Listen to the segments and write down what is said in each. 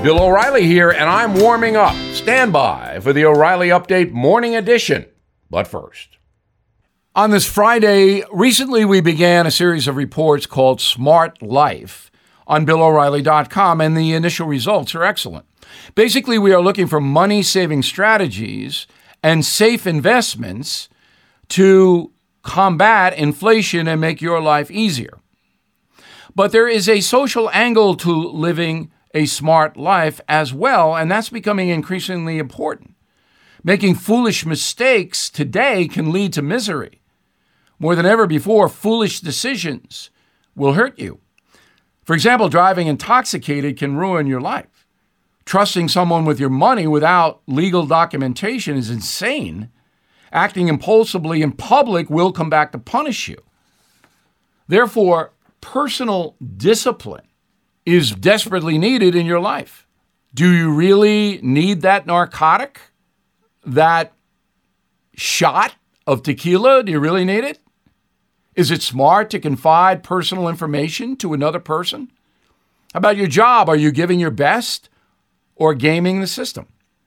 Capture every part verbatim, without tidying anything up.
Bill O'Reilly here, and I'm warming up. Stand by for the O'Reilly Update Morning Edition. But first, on this Friday, recently we began a series of reports called Smart Life on Bill O'Reilly dot com, and the initial results are excellent. Basically, we are looking for money-saving strategies and safe investments to combat inflation and make your life easier. But there is a social angle to living a smart life as well, and that's becoming increasingly important. Making foolish mistakes today can lead to misery. More than ever before, foolish decisions will hurt you. For example, driving intoxicated can ruin your life. Trusting someone with your money without legal documentation is insane. Acting impulsively in public will come back to punish you. Therefore, personal discipline is desperately needed in your life. Do you really need that narcotic? That shot of tequila? Do you really need it? Is it smart to confide personal information to another person? How about your job? Are you giving your best or gaming the system?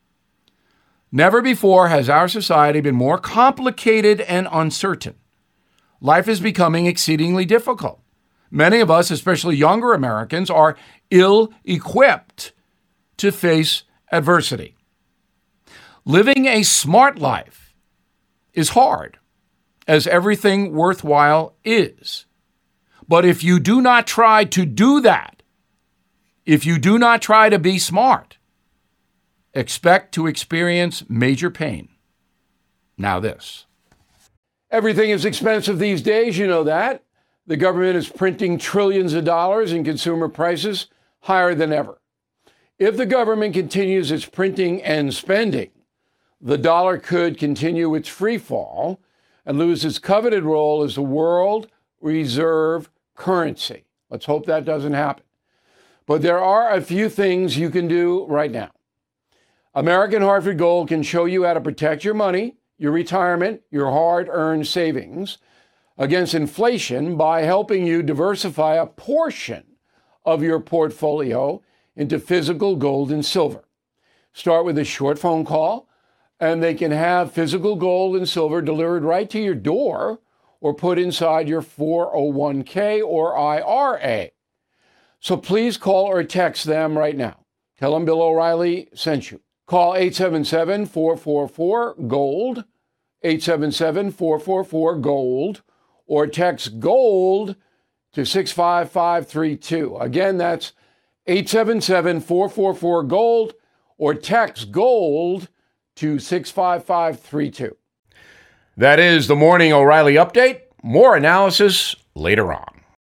Never before has our society been more complicated and uncertain. Life is becoming exceedingly difficult. Many of us, especially younger Americans, are ill-equipped to face adversity. Living a smart life is hard, as everything worthwhile is. But if you do not try to do that, if you do not try to be smart, expect to experience major pain. Now this. Everything is expensive these days, you know that. The government is printing trillions of dollars and consumer prices higher than ever. If the government continues its printing and spending, the dollar could continue its free fall and lose its coveted role as the world reserve currency. Let's hope that doesn't happen. But there are a few things you can do right now. American Hartford Gold can show you how to protect your money, your retirement, your hard-earned savings against inflation by helping you diversify a portion of your portfolio into physical gold and silver. Start with a short phone call, and they can have physical gold and silver delivered right to your door or put inside your four oh one k or I R A. So please call or text them right now. Tell them Bill O'Reilly sent you. Call eight seven seven, four four four, GOLD, eight seven seven, four four four, GOLD, or text GOLD to six five five three two. Again, that's eight seven seven, four four four, GOLD, or text GOLD to six five five three two. That is the Morning O'Reilly Update. More analysis later on.